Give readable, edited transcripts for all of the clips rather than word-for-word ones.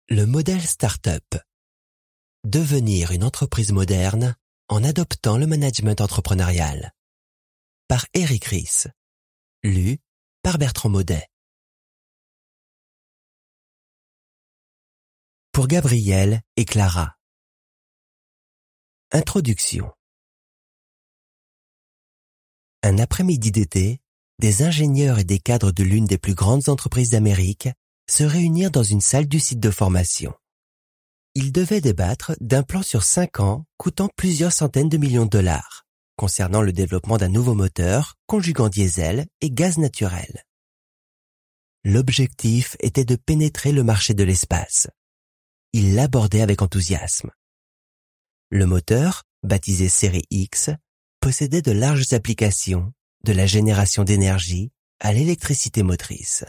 Le modèle start-up. Devenir une entreprise moderne en adoptant le management entrepreneurial. Par Eric Ries. Lu par Bertrand Maudet. Pour Gabriel et Clara. Introduction. Un après-midi d'été, des ingénieurs et des cadres de l'une des plus grandes entreprises d'Amérique se réunirent dans une salle du site de formation. Ils devaient débattre d'un plan sur 5 ans coûtant plusieurs centaines de millions de dollars, concernant le développement d'un nouveau moteur conjuguant diesel et gaz naturel. L'objectif était de pénétrer le marché de l'espace. Ils l'abordaient avec enthousiasme. Le moteur, baptisé Série X, possédait de larges applications, de la génération d'énergie à l'électricité motrice.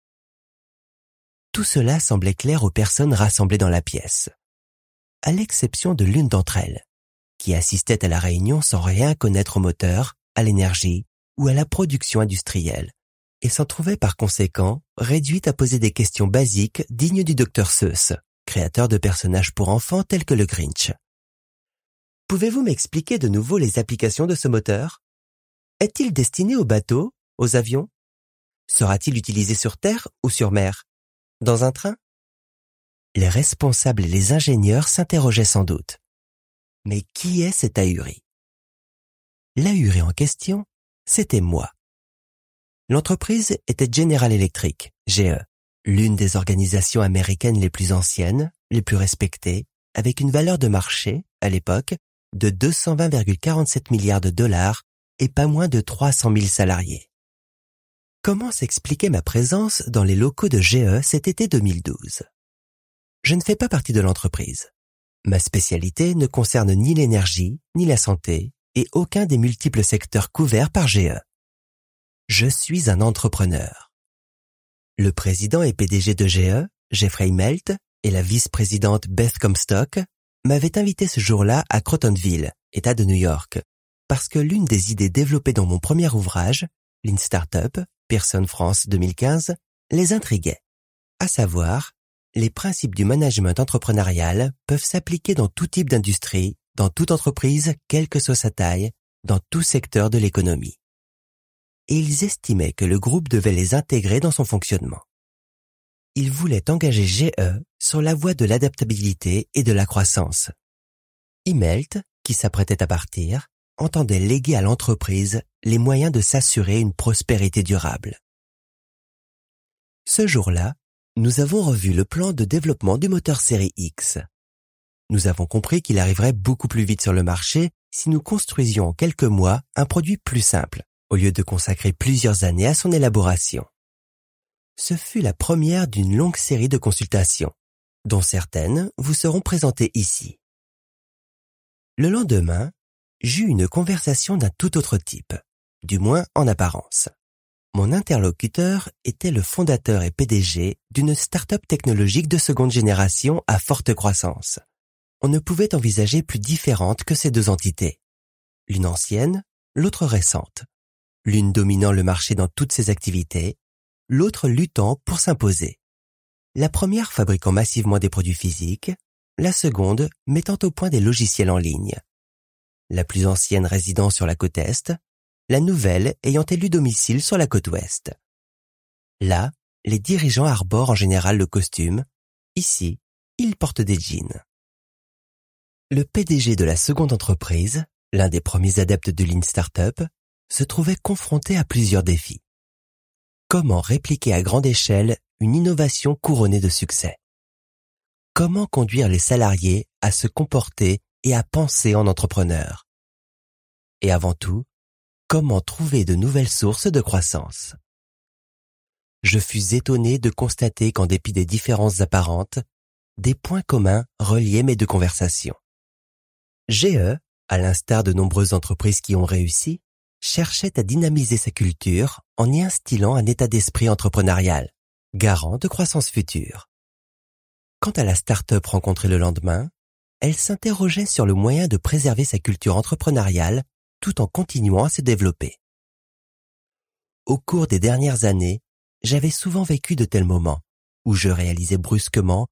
Tout cela semblait clair aux personnes rassemblées dans la pièce, à l'exception de l'une d'entre elles, qui assistait à la réunion sans rien connaître au moteur, à l'énergie ou à la production industrielle, et s'en trouvait par conséquent réduite à poser des questions basiques dignes du Dr Seuss, créateur de personnages pour enfants tels que le Grinch. Pouvez-vous m'expliquer de nouveau les applications de ce moteur? Est-il destiné aux bateaux, aux avions? Sera-t-il utilisé sur terre ou sur mer? Dans un train? Les responsables et les ingénieurs s'interrogeaient sans doute. Mais qui est cet ahuri? L'ahuri en question, c'était moi. L'entreprise était General Electric, GE, l'une des organisations américaines les plus anciennes, les plus respectées, avec une valeur de marché, à l'époque, de 220,47 milliards de dollars et pas moins de 300 000 salariés. Comment s'expliquait ma présence dans les locaux de GE cet été 2012? Je ne fais pas partie de l'entreprise. Ma spécialité ne concerne ni l'énergie, ni la santé, et aucun des multiples secteurs couverts par GE. Je suis un entrepreneur. Le président et PDG de GE, Jeffrey Immelt, et la vice-présidente Beth Comstock m'avaient invité ce jour-là à Crotonville, État de New York, parce que l'une des idées développées dans mon premier ouvrage, Lean Startup, Pearson France 2015, les intriguait. À savoir, les principes du management entrepreneurial peuvent s'appliquer dans tout type d'industrie, dans toute entreprise, quelle que soit sa taille, dans tout secteur de l'économie. Et ils estimaient que le groupe devait les intégrer dans son fonctionnement. Ils voulaient engager GE sur la voie de l'adaptabilité et de la croissance. Immelt, qui s'apprêtait à partir, entendait léguer à l'entreprise les moyens de s'assurer une prospérité durable. Ce jour-là, nous avons revu le plan de développement du moteur Série X. Nous avons compris qu'il arriverait beaucoup plus vite sur le marché si nous construisions en quelques mois un produit plus simple, au lieu de consacrer plusieurs années à son élaboration. Ce fut la première d'une longue série de consultations, dont certaines vous seront présentées ici. Le lendemain, j'eus une conversation d'un tout autre type, du moins en apparence. Mon interlocuteur était le fondateur et PDG d'une start-up technologique de seconde génération à forte croissance. On ne pouvait envisager plus différente que ces deux entités. L'une ancienne, l'autre récente. L'une dominant le marché dans toutes ses activités, l'autre luttant pour s'imposer. La première fabriquant massivement des produits physiques, la seconde mettant au point des logiciels en ligne. La plus ancienne résidant sur la côte Est, la nouvelle ayant élu domicile sur la côte Ouest. Là, les dirigeants arborent en général le costume. Ici, ils portent des jeans. Le PDG de la seconde entreprise, l'un des premiers adeptes de Lean Startup, se trouvait confronté à plusieurs défis. Comment répliquer à grande échelle une innovation couronnée de succès? Comment conduire les salariés à se comporter et à penser en entrepreneur? Et avant tout, comment trouver de nouvelles sources de croissance? Je fus étonné de constater qu'en dépit des différences apparentes, des points communs reliaient mes deux conversations. GE, à l'instar de nombreuses entreprises qui ont réussi, cherchait à dynamiser sa culture en y instillant un état d'esprit entrepreneurial, garant de croissance future. Quant à la start-up rencontrée le lendemain, elle s'interrogeait sur le moyen de préserver sa culture entrepreneuriale tout en continuant à se développer. Au cours des dernières années, j'avais souvent vécu de tels moments où je réalisais brusquement